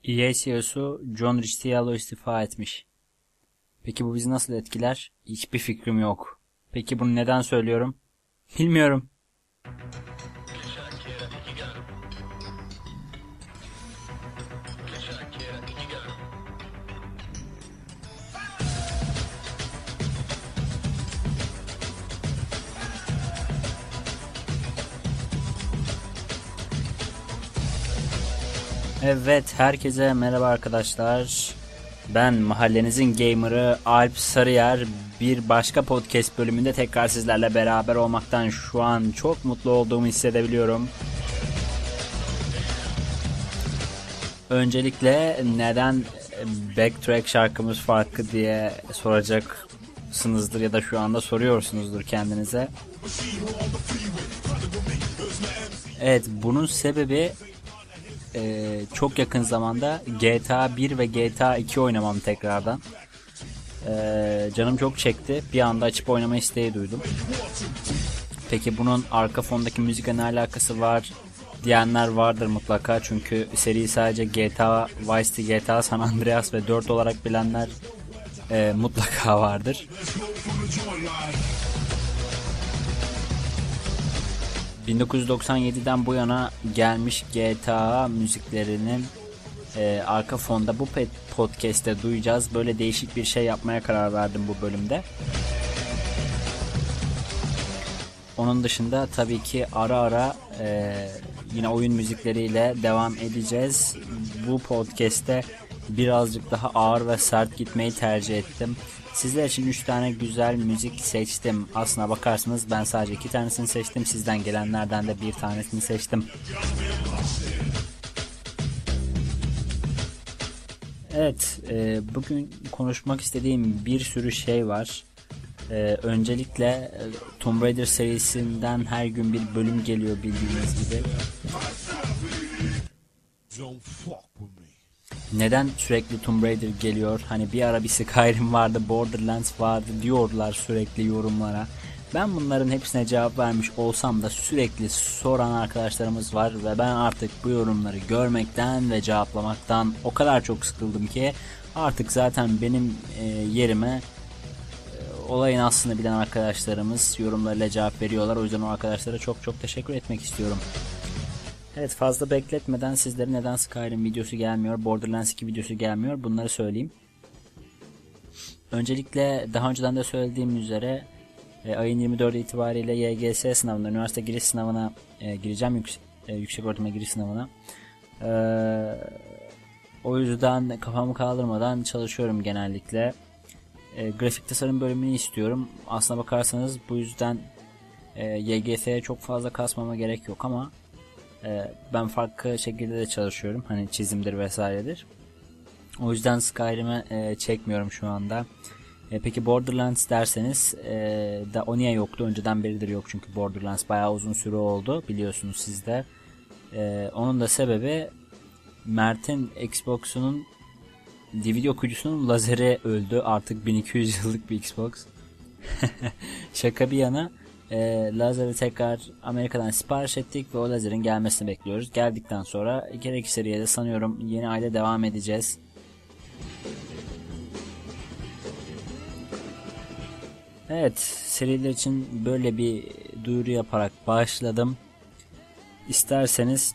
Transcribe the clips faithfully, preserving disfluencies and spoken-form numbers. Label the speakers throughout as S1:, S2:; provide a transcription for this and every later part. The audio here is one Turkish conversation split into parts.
S1: E A C E O'su John Ricciello istifa etmiş. Peki bu bizi nasıl etkiler? Hiçbir fikrim yok. Peki bunu neden söylüyorum? Bilmiyorum. Evet, herkese merhaba arkadaşlar. Ben mahallenizin gamer'ı Alp Sarıyer. Bir başka podcast bölümünde tekrar sizlerle beraber olmaktan şu an çok mutlu olduğumu hissedebiliyorum. Öncelikle neden Backtrack şarkımız farklı diye soracaksınızdır ya da şu anda soruyorsunuzdur kendinize. Evet, bunun sebebi Ee, çok yakın zamanda G T A bir ve G T A iki oynamam tekrardan. Ee, canım çok çekti. Bir anda açıp oynama isteği duydum. Peki bunun arka fondaki müzikle ne alakası var diyenler vardır mutlaka. Çünkü seri sadece G T A Vice City, G T A San Andreas ve dört olarak bilenler e, mutlaka vardır. bin dokuz yüz doksan yedi'den bu yana gelmiş G T A müziklerinin e, arka fonda bu podcast'te duyacağız. Böyle değişik bir şey yapmaya karar verdim bu bölümde. Onun dışında tabii ki ara ara e, yine oyun müzikleriyle devam edeceğiz. Bu podcast'te birazcık daha ağır ve sert gitmeyi tercih ettim. Sizler için üç tane güzel müzik seçtim. Aslına bakarsanız ben sadece iki tanesini seçtim. Sizden gelenlerden de bir tanesini seçtim. Evet, e, bugün konuşmak istediğim bir sürü şey var. E, öncelikle e, Tomb Raider serisinden her gün bir bölüm geliyor bildiğiniz gibi. Neden sürekli Tomb Raider geliyor? Hani bir ara bir Skyrim vardı, Borderlands vardı diyorlar sürekli yorumlara. Ben bunların hepsine cevap vermiş olsam da sürekli soran arkadaşlarımız var ve ben artık bu yorumları görmekten ve cevaplamaktan o kadar çok sıkıldım ki artık zaten benim e, yerime e, olayın aslını bilen arkadaşlarımız yorumlarıyla cevap veriyorlar. O yüzden o arkadaşlara çok çok teşekkür etmek istiyorum. Evet, fazla bekletmeden sizlere neden Skyrim videosu gelmiyor, Borderlands iki videosu gelmiyor bunları söyleyeyim. Öncelikle daha önceden de söylediğim üzere e, ayın yirmi dördü itibariyle Y G S sınavına, üniversite giriş sınavına e, gireceğim, yüksek, e, yüksek öğretime giriş sınavına. E, o yüzden kafamı kaldırmadan çalışıyorum genellikle. E, grafik tasarım bölümünü istiyorum. Aslına bakarsanız bu yüzden e, Y G S'ye çok fazla kasmama gerek yok ama ben farklı şekilde de çalışıyorum. Hani çizimdir vesairedir. O yüzden Skyrim'e e, çekmiyorum şu anda. E, peki Borderlands derseniz e, da o niye yoktu? Önceden beridir yok çünkü Borderlands bayağı uzun süre oldu. Biliyorsunuz siz de. E, onun da sebebi Mert'in Xbox'unun D V D okuyucusunun lazeri öldü. Artık bin iki yüz yıllık bir Xbox. Şaka bir yana. E, lazeri tekrar Amerika'dan sipariş ettik ve o lazerin gelmesini bekliyoruz. Geldikten sonra gerek seriye de sanıyorum yeni ayda devam edeceğiz. Evet, seriler için böyle bir duyuru yaparak başladım. İsterseniz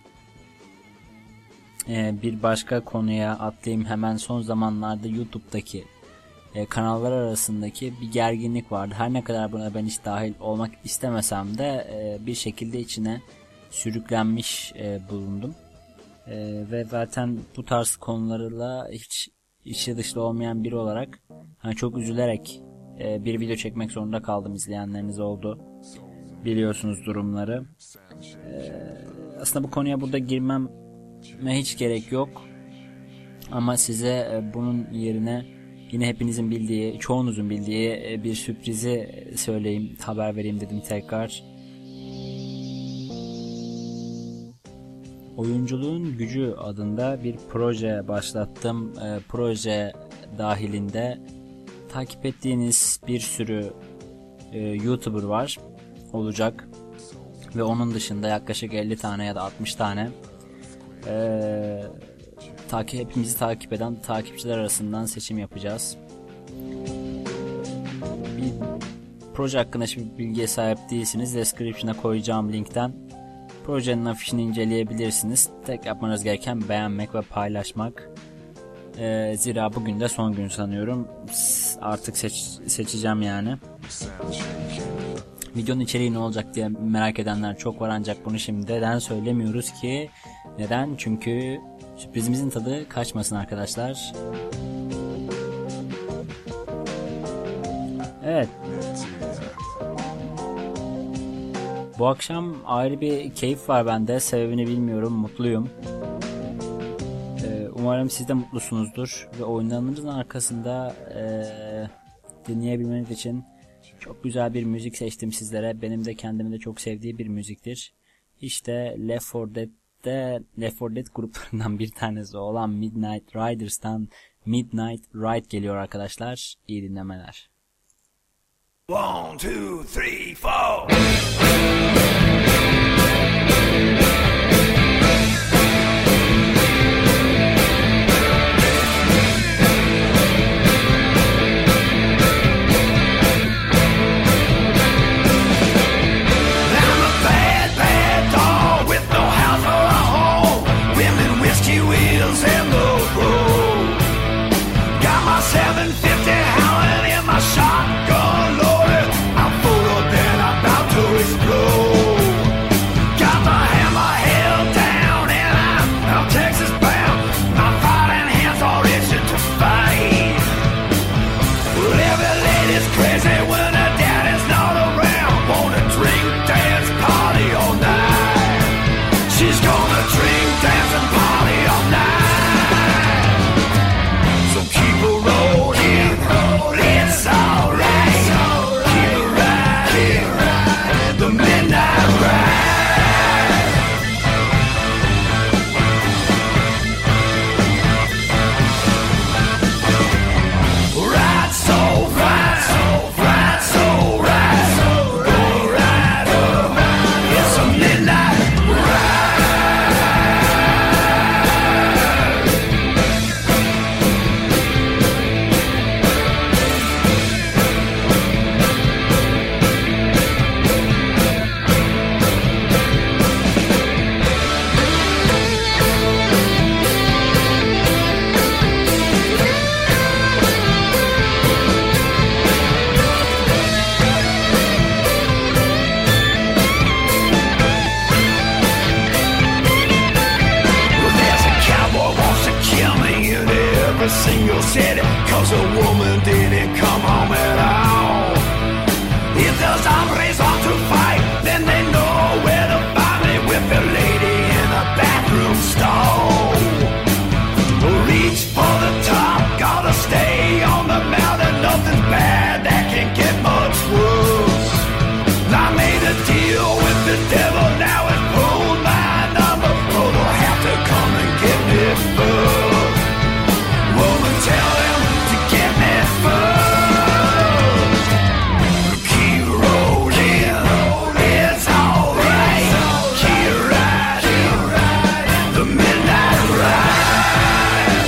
S1: e, bir başka konuya atlayayım. Hemen son zamanlarda YouTube'daki E, kanallar arasındaki bir gerginlik vardı. Her ne kadar buna ben hiç dahil olmak istemesem de e, bir şekilde içine sürüklenmiş e, bulundum. E, ve zaten bu tarz konularla hiç içi dışlı olmayan biri olarak hani çok üzülerek e, bir video çekmek zorunda kaldım. İzleyenleriniz oldu. Biliyorsunuz durumları. E, aslında bu konuya burada girmeme hiç gerek yok. Ama size e, bunun yerine yine hepinizin bildiği, çoğunuzun bildiği bir sürprizi söyleyeyim, haber vereyim dedim tekrar. Oyunculuğun Gücü adında bir proje başlattım. E, proje dahilinde takip ettiğiniz bir sürü e, YouTuber var, olacak. Ve onun dışında yaklaşık elli tane ya da altmış tane e, takip hepimizi takip eden takipçiler arasından seçim yapacağız. Bir proje hakkında hiçbir bilgiye sahip değilsiniz. Description'a koyacağım linkten projenin afişini inceleyebilirsiniz. Tek yapmanız gereken beğenmek ve paylaşmak. Ee, zira bugün de son gün sanıyorum. Artık seç, seçeceğim yani. Videonun içeriği ne olacak diye merak edenler çok var, ancak bunu şimdiden söylemiyoruz ki. Neden? Çünkü sürprizimizin tadı kaçmasın arkadaşlar. Evet. Bu akşam ayrı bir keyif var bende. Sebebini bilmiyorum. Mutluyum. Ee, umarım siz de mutlusunuzdur. Ve oyunlarınızın arkasında ee, dinleyebilmeniz için çok güzel bir müzik seçtim sizlere. Benim de kendimin de çok sevdiği bir müziktir. İşte Left four Dead'de Left four Dead gruplarından bir tanesi olan Midnight Riders'tan Midnight Ride geliyor arkadaşlar. İyi dinlemeler.
S2: One, two, three, four. Single city, cause a woman didn't come home at all. If those hombres want to fight, then they know where to find me, with the lady in the bathroom stall. Reach for the top, gotta stay on the mountain. Nothing's bad, that can't get much worse. I made a deal with the devil, now it's pulled my number. Oh, they'll have to come and get me first. Tell him to get me first. Keep rolling, it's alright. Keep riding, the midnight ride.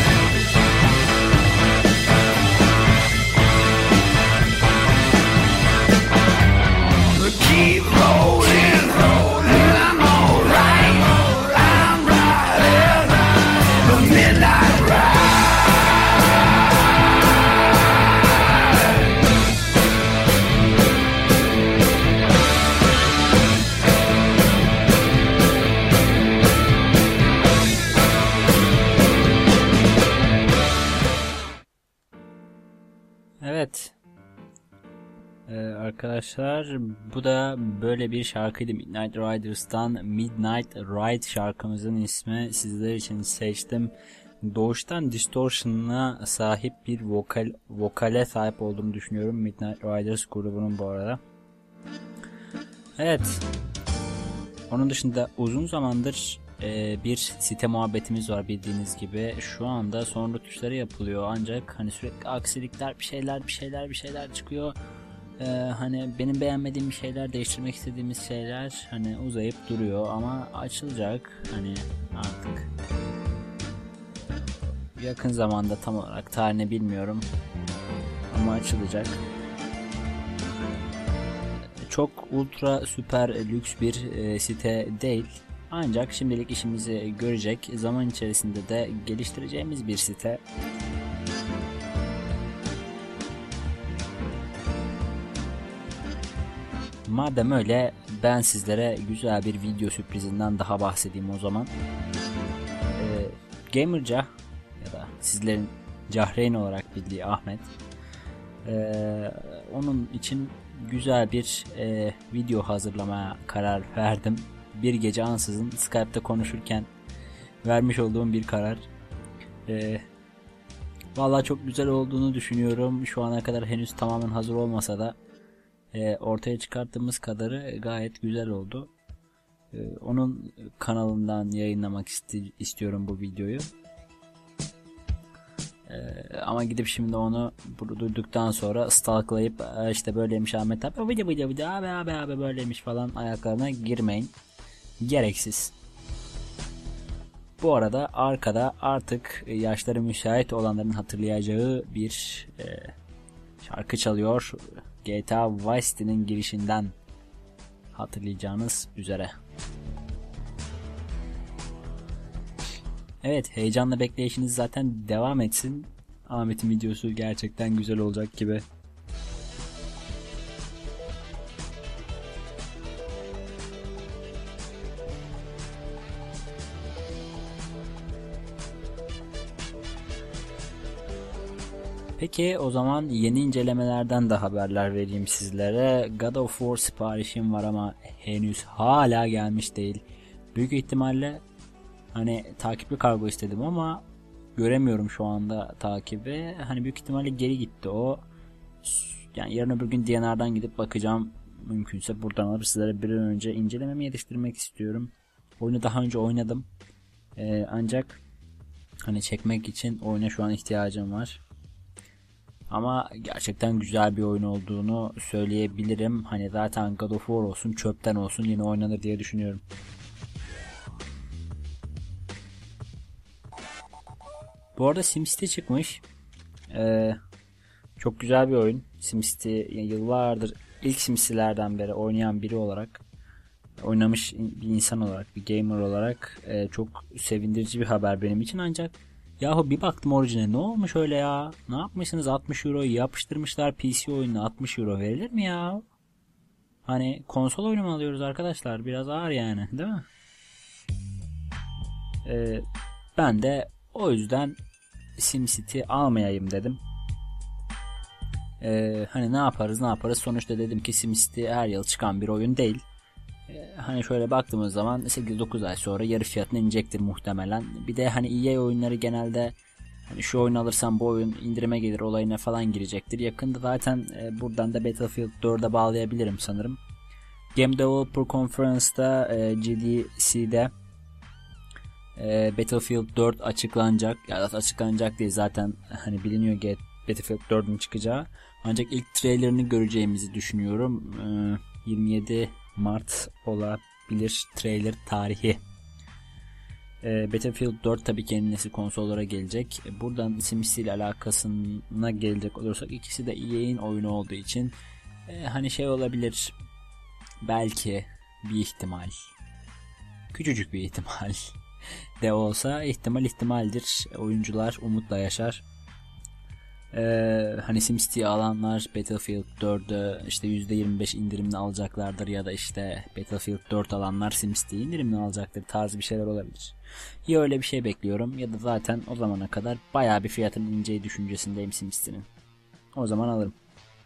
S2: Keep rolling, I'm alright. I'm riding the midnight ride.
S1: Evet. Ee, arkadaşlar bu da böyle bir şarkıydı. Midnight Riders'tan Midnight Ride şarkımızın ismi, sizler için seçtim. Doğuştan distortion'ına sahip bir vokal vokale sahip olduğumu düşünüyorum Midnight Riders grubunun bu arada. Evet. Onun dışında uzun zamandır e, bir site muhabbetimiz var bildiğiniz gibi. Şu anda sonunda tuşları yapılıyor ancak hani sürekli aksilikler, bir şeyler bir şeyler bir şeyler çıkıyor. Ee, hani benim beğenmediğim bir şeyler, değiştirmek istediğimiz şeyler hani uzayıp duruyor ama açılacak hani artık. yakın zamanda, tam olarak tarihini bilmiyorum ama açılacak. Çok ultra süper lüks bir e, site değil. Ancak şimdilik işimizi görecek, zaman içerisinde de geliştireceğimiz bir site. Madem öyle, ben sizlere güzel bir video sürprizinden daha bahsedeyim o zaman. Ee, Gamerca ya da sizlerin Cahreyn olarak bildiği Ahmet, ee, onun için güzel bir e, video hazırlamaya karar verdim. Bir gece ansızın Skype'te konuşurken vermiş olduğum bir karar. Ee, Vallahi çok güzel olduğunu düşünüyorum. Şu ana kadar henüz tamamen hazır olmasa da e, ortaya çıkarttığımız kadarı gayet güzel oldu. E, onun kanalından yayınlamak isti- istiyorum bu videoyu. E, ama gidip şimdi onu duyduktan sonra stalklayıp e, işte böyleymiş Ahmet abi, vıdı vıdı vıdı abi abi abi böyleymiş falan ayaklarına girmeyin. Gereksiz. Bu arada arkada artık yaşları müsait olanların hatırlayacağı bir e, şarkı çalıyor. G T A Vice City'nin girişinden hatırlayacağınız üzere. Evet, heyecanla bekleyişiniz zaten devam etsin. Ahmet'in videosu gerçekten güzel olacak gibi. Peki o zaman yeni incelemelerden de haberler vereyim sizlere. God of War siparişim var ama henüz hala gelmiş değil. Büyük ihtimalle hani takipli kargo istedim ama göremiyorum şu anda takibi. Hani büyük ihtimalle geri gitti o. Yani yarın öbür gün D N R'dan gidip bakacağım. Mümkünse buradan alıp sizlere bir an önce incelememi yetiştirmek istiyorum. Oyunu daha önce oynadım. Ee, ancak hani çekmek için oyuna şu an ihtiyacım var. Ama gerçekten güzel bir oyun olduğunu söyleyebilirim. Hani zaten God of War olsun, çöpten olsun yine oynanır diye düşünüyorum. Bu arada SimCity çıkmış. Ee, çok güzel bir oyun. SimCity yani yıllardır ilk SimCity'lerden beri oynayan biri olarak, oynamış bir insan olarak, bir gamer olarak e, çok sevindirici bir haber benim için. Ancak yahu bir baktım orijine, ne olmuş öyle ya? Ne yapmışsınız? altmış euroyu yapıştırmışlar P C oyununa. altmış euro verilir mi ya? Hani konsol oyunu mu alıyoruz arkadaşlar? Biraz ağır yani, değil mi? Ee, ben de o yüzden SimCity almayayım dedim. Ee, hani ne yaparız ne yaparız? Sonuçta dedim ki SimCity her yıl çıkan bir oyun değil. Ee, hani şöyle baktığımız zaman sekiz dokuz ay sonra yarı fiyatına inecektir muhtemelen. Bir de hani E A oyunları genelde hani şu oyunu alırsam bu oyun indirime gelir olayına falan girecektir. Yakında zaten e, buradan da Battlefield dörde bağlayabilirim sanırım. Game Developer Conference'da e, G D C'de e, Battlefield dört açıklanacak. Ya da açıklanacak değil, zaten hani biliniyor ki Battlefield dördün çıkacağı. Ancak ilk trailerini göreceğimizi düşünüyorum. E, yirmi yedi Mart olabilir trailer tarihi. E, Battlefield dört tabii ki yeni nesil konsollara gelecek. E, buradan SimCity ile alakasına gelecek olursak ikisi de E A'nin oyunu olduğu için e, hani şey olabilir. Belki bir ihtimal. Küçücük bir ihtimal de olsa ihtimal ihtimaldir. Oyuncular umutla yaşar. Ee, hani SimCity'yi alanlar Battlefield dördü işte yüzde yirmi beş indirimli alacaklardır ya da işte Battlefield dört alanlar SimCity'yi indirimli alacaktır tarzı bir şeyler olabilir. Ya öyle bir şey bekliyorum ya da zaten o zamana kadar bayağı bir fiyatın ineceği düşüncesindeyim SimCity'nin. O zaman alırım.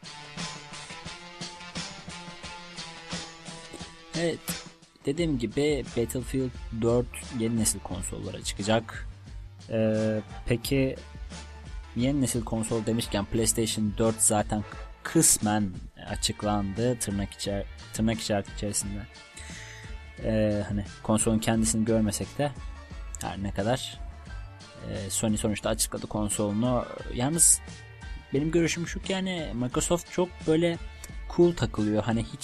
S1: Evet, dediğim gibi Battlefield dört yeni nesil konsollara çıkacak. Ee, peki yeni nesil konsol demişken PlayStation dört zaten kısmen açıklandı tırnak içer tırnak işareti içerisinde. Ee, hani konsolun kendisini görmesek de her ne kadar e, Sony sonuçta açıkladı konsolunu. Yalnız benim görüşüm şu ki yani Microsoft çok böyle cool takılıyor. Hani hiç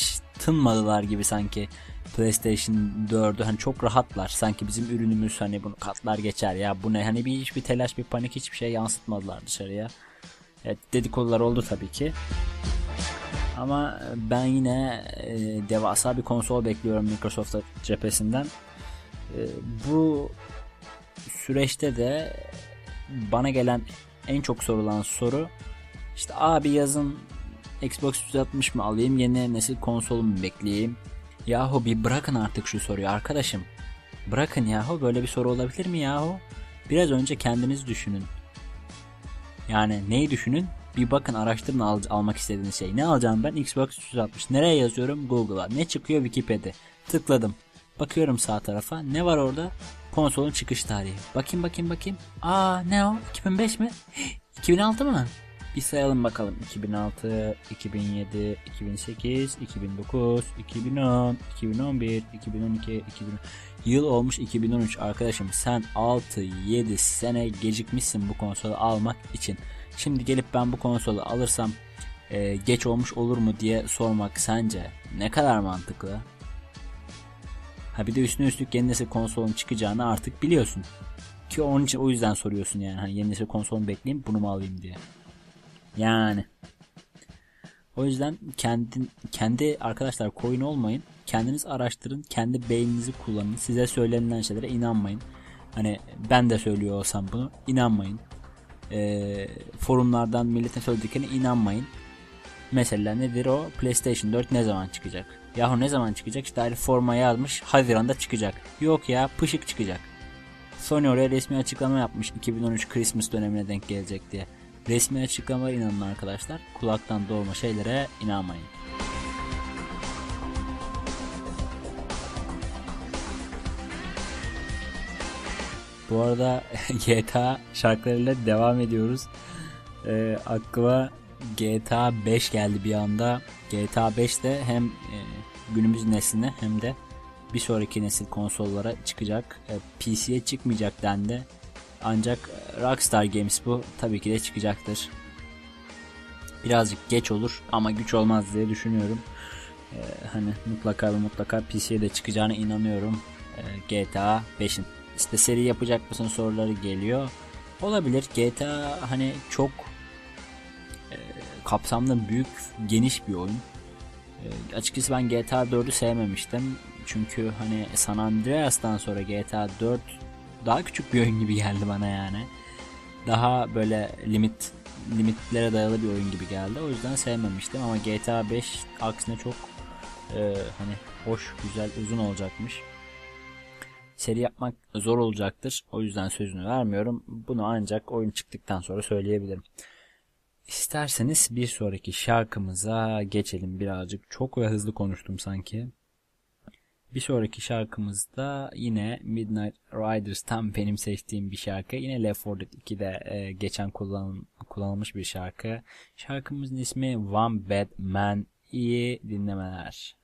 S1: ısıtınmadılar gibi sanki PlayStation dördü. Hani çok rahatlar. Sanki bizim ürünümüz hani bunu katlar geçer ya. Bu ne? Hani bir hiçbir telaş, bir panik, hiçbir şey yansıtmadılar dışarıya. Evet, dedikodular oldu tabii ki. Ama ben yine e, devasa bir konsol bekliyorum Microsoft cephesinden. E, bu süreçte de bana gelen en çok sorulan soru işte abi yazın Xbox yüz altmış mı alayım, yeni nesil konsolu mu bekleyeyim? Yahu bir bırakın artık şu soruyu arkadaşım. Bırakın yahu, böyle bir soru olabilir mi yahu? Biraz önce kendiniz düşünün. Yani neyi düşünün? Bir bakın, araştırın al- almak istediğiniz şey. Ne alacağım ben? Xbox yüz altmış. Nereye yazıyorum? Google'a. Ne çıkıyor? Wikipedia. Tıkladım. Bakıyorum sağ tarafa. Ne var orada? Konsolun çıkış tarihi. Bakayım bakayım bakayım. Aa ne o? iki bin beş mi? iki bin altı mı? Bir sayalım bakalım. iki bin altı, iki bin yedi, iki bin sekiz, iki bin dokuz, iki bin on, iki bin on bir, iki bin on iki, iki bin... Yıl olmuş iki bin on üç arkadaşım. Sen altı yedi sene gecikmişsin bu konsolu almak için. Şimdi gelip ben bu konsolu alırsam e, geç olmuş olur mu diye sormak sence ne kadar mantıklı? Ha bir de üstüne üstlük yeni nesil konsolun çıkacağını artık biliyorsun. Ki onun için o yüzden soruyorsun yani. Hani yeni nesil konsolunu bekleyeyim, bunu mu alayım diye. Yani. O yüzden kendi, kendi arkadaşlar koyun olmayın. Kendiniz araştırın. Kendi beyninizi kullanın. Size söylenilen şeylere inanmayın. Hani ben de söylüyor olsam bunu. İnanmayın. Ee, forumlardan milletin söylediklerine inanmayın. Mesela nedir o? PlayStation dört ne zaman çıkacak? Yahu ne zaman çıkacak? İşte hani forma yazmış. Haziran'da çıkacak. Yok ya, pışık çıkacak. Sony oraya resmi açıklama yapmış. iki bin on üç Christmas dönemine denk gelecek diye. Resmi açıklamalara inanın arkadaşlar. Kulaktan dolma şeylere inanmayın. Bu arada G T A şarkılarıyla devam ediyoruz. Ee, aklıma G T A beş geldi bir anda. G T A beş de hem e, günümüz nesline hem de bir sonraki nesil konsollara çıkacak. E, P C'ye çıkmayacak dendi. Ancak Rockstar Games bu. Tabii ki de çıkacaktır. Birazcık geç olur ama güç olmaz diye düşünüyorum. Ee, hani mutlaka ve mutlaka P C'ye de çıkacağına inanıyorum. Ee, G T A beşin. İşte seri yapacak mısın soruları geliyor. Olabilir. G T A hani çok e, kapsamlı, büyük, geniş bir oyun. E, açıkçası ben G T A dördü sevmemiştim. Çünkü hani San Andreas'tan sonra G T A dört daha küçük bir oyun gibi geldi bana yani. Daha böyle limit limitlere dayalı bir oyun gibi geldi. O yüzden sevmemiştim ama G T A beş aksine çok e, hani hoş, güzel, uzun olacakmış. Seri yapmak zor olacaktır. O yüzden sözünü vermiyorum. Bunu ancak oyun çıktıktan sonra söyleyebilirim. İsterseniz bir sonraki şarkımıza geçelim birazcık. Çok ve hızlı konuştum sanki. Bir sonraki şarkımızda yine Midnight Riders, tam benim seçtiğim bir şarkı. Yine Left four Dead iki'de e, geçen kullan, kullanılmış bir şarkı. Şarkımızın ismi One Bad Man. İyi dinlemeler.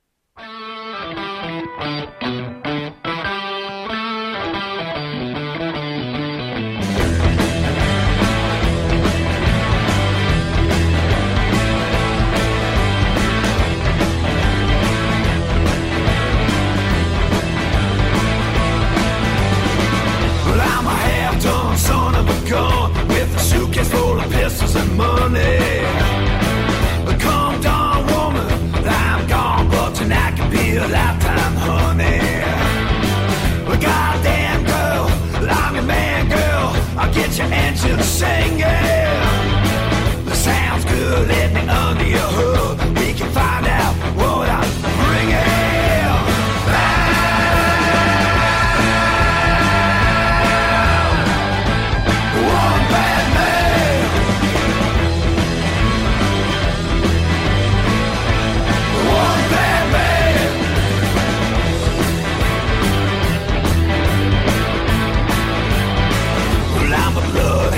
S2: Son of a gun with a suitcase full of pistols and money. Come down, woman, I'm gone, but tonight can be a lifetime, honey. A goddamn girl, I'm your man, girl. I'll get your engine singing. The sounds good, let me under your hood. We can find out what I'm bringing.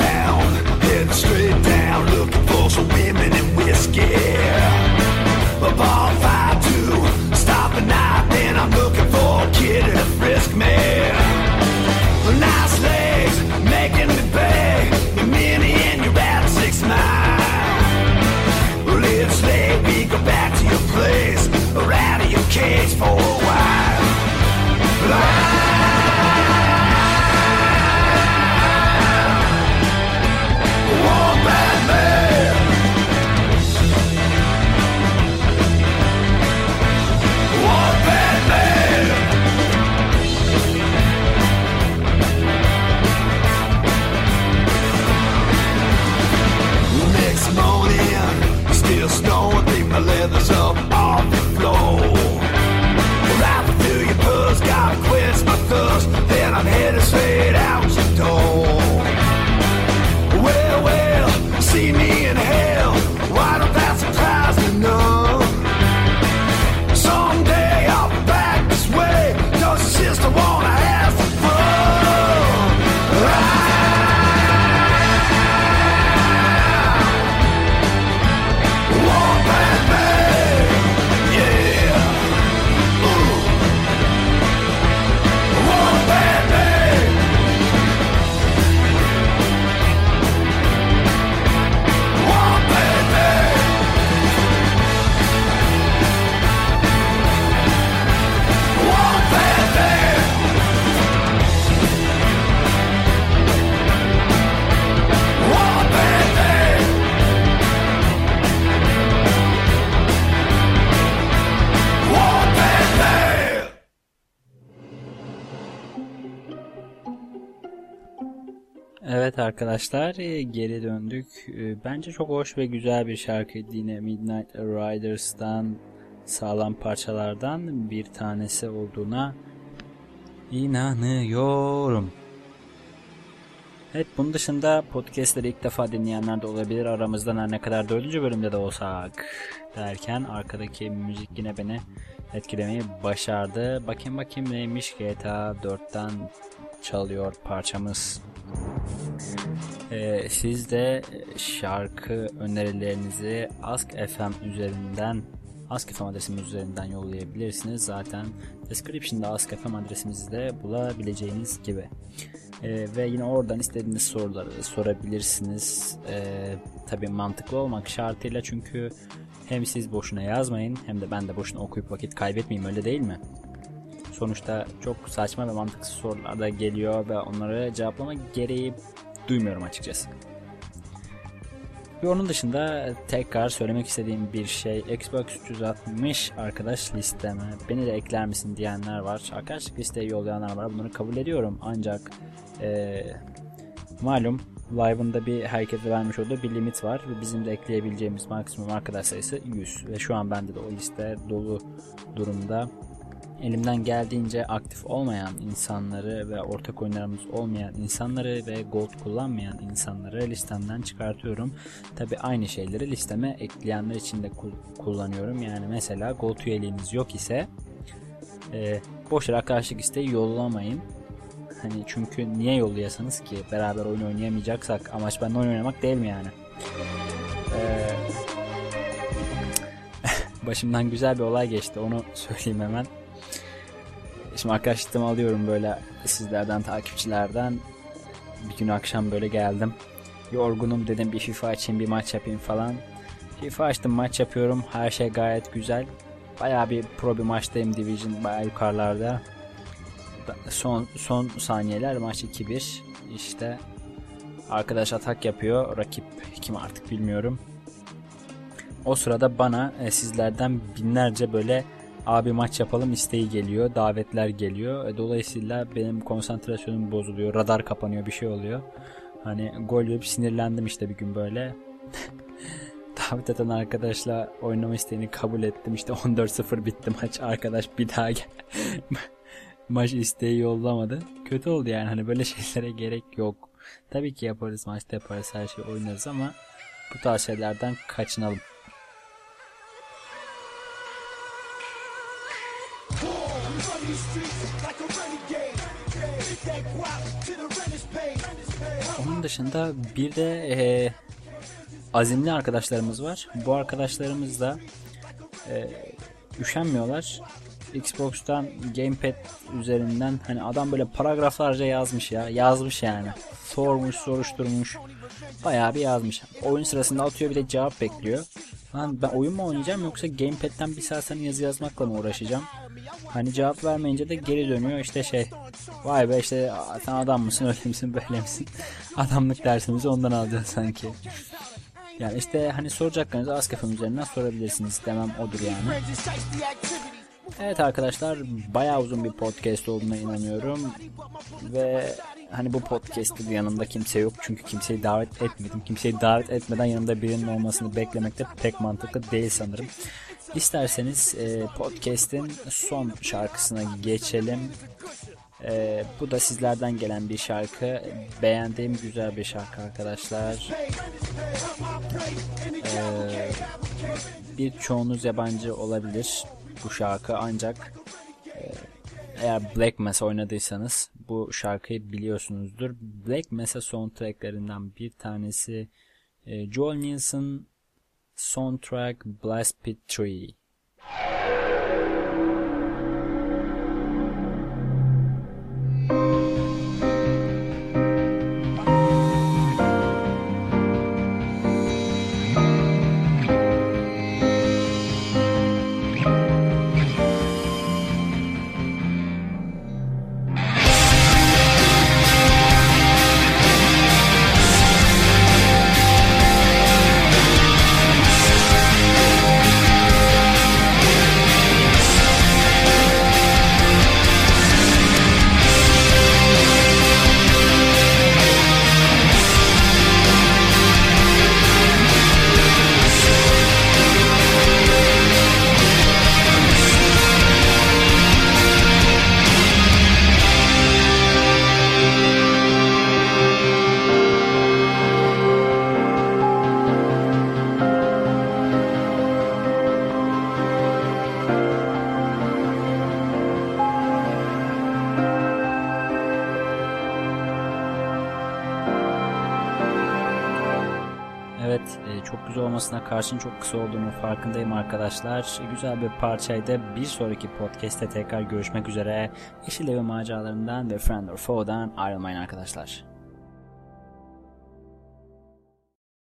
S2: Straight down, looking for some women and whiskey. just for a while. One bad man. One bad man. Next morning, still snowing, think my leather's up off the floor. Right through your purse, gotta quench my thirst, then I'm headed straight out your door. Well, well, see me in hell, why don't that surprise me none? Someday I'll be back this way, cause your sister wanna have some fun. Ah! One bad man, yeah. Ooh. One bad man. One bad man. One bad man. One bad man. One bad man.
S1: Evet arkadaşlar, e, geri döndük. E, Bence çok hoş ve güzel bir şarkıydı. Yine Midnight Riders'tan, sağlam parçalardan bir tanesi olduğuna inanıyorum. Evet, bunun dışında podcastleri ilk defa dinleyenler de olabilir. Aramızdan her ne kadar dördüncü bölümde de olsak derken arkadaki müzik yine beni etkilemeyi başardı. Bakayım bakayım neymiş. G T A dörtten çalıyor parçamız. Ee, siz de şarkı önerilerinizi Ask F M üzerinden, Ask F M adresimiz üzerinden yollayabilirsiniz. Zaten description'da Ask F M adresimizi de bulabileceğiniz gibi. Ee, ve yine oradan istediğiniz soruları sorabilirsiniz. Ee, tabii mantıklı olmak şartıyla, çünkü hem siz boşuna yazmayın hem de ben de boşuna okuyup vakit kaybetmeyeyim, öyle değil mi? Sonuçta çok saçma ve mantıksız sorular da geliyor ve onları cevaplama gereği duymuyorum açıkçası. Ve onun dışında tekrar söylemek istediğim bir şey, Xbox üç yüz altmış arkadaş listeme beni de ekler misin diyenler var. Arkadaşlık listeye yollayanlar var. Bunları kabul ediyorum. Ancak ee, malum Live'ında bir herkese vermiş olduğu bir limit var ve bizim de ekleyebileceğimiz maksimum arkadaş sayısı yüz ve şu an bende de o liste dolu durumda. Elimden geldiğince aktif olmayan insanları ve ortak oyunlarımız olmayan insanları ve gold kullanmayan insanları listemden çıkartıyorum. Tabi aynı şeyleri listeme ekleyenler için de kullanıyorum. Yani mesela gold üyeliğiniz yok ise e, boş yere arkadaşlık isteği yollamayın. Hani çünkü niye yollayasınız ki? Beraber oyun oynayamayacaksak amaç benden oyun oynamak değil mi yani? Ee, başımdan güzel bir olay geçti, onu söyleyeyim hemen. Şimdi arkadaşlıklarımı alıyorum böyle sizlerden, takipçilerden. Bir gün akşam böyle geldim. Yorgunum, dedim bir FIFA açayım, bir maç yapayım falan. FIFA açtım, maç yapıyorum. Her şey gayet güzel. Bayağı bir pro bir maçtayım. Division bayağı yukarılarda. Son son saniyeler maç iki bir. İşte arkadaş atak yapıyor. Rakip kim artık bilmiyorum. O sırada bana e, sizlerden binlerce böyle abi maç yapalım isteği geliyor. Davetler geliyor. Dolayısıyla benim konsantrasyonum bozuluyor. Radar kapanıyor, bir şey oluyor. Hani gol yiyip sinirlendim işte bir gün böyle. Davet eden arkadaşla oynama isteğini kabul ettim. İşte on dört sıfır bitti maç. Arkadaş bir daha gel. Maç isteği yollamadı. Kötü oldu yani. Hani böyle şeylere gerek yok. Tabii ki yaparız, maçta yaparız, her şeyi oynarız ama bu tarz şeylerden kaçınalım. Onun dışında bir de e, azimli arkadaşlarımız var. Bu arkadaşlarımız da e, üşenmiyorlar. Xbox'tan Gamepad üzerinden hani adam böyle paragraflarca yazmış ya. Yazmış yani. Sormuş, soruşturmuş. Bayağı bir yazmış. Oyun sırasında atıyor, bir de cevap bekliyor. Lan ben oyun mu oynayacağım yoksa Gamepad'den bir saat sana yazı yazmakla mı uğraşacağım? Hani cevap vermeyince de geri dönüyor işte şey, vay be işte sen adam mısın, öyle misin, böyle misin? Adamlık dersimizi ondan alacaksın sanki. Yani işte hani soracaklarınızı Ask.fm üzerinden sorabilirsiniz demem odur yani. Evet arkadaşlar, bayağı uzun bir podcast olduğuna inanıyorum ve hani bu podcast'te yanımda kimse yok çünkü kimseyi davet etmedim. Kimseyi davet etmeden yanımda birinin olmasını beklemek de pek mantıklı değil sanırım. İsterseniz e, podcast'in son şarkısına geçelim. E, bu da sizlerden gelen bir şarkı. Beğendiğim güzel bir şarkı arkadaşlar. E, birçoğunuz yabancı olabilir bu şarkı, ancak e, eğer Black Mesa oynadıysanız bu şarkıyı biliyorsunuzdur. Black Mesa soundtracklerinden bir tanesi e, Joel Nielsen soundtrack Blast Pit üç. Evet, çok güzel olmasına karşın çok kısa olduğunu farkındayım arkadaşlar. Güzel bir parçaydı. Bir sonraki podcast'te tekrar görüşmek üzere. Yeşil Evi maceralarından ve Friend or Foe'dan ayrılmayın arkadaşlar.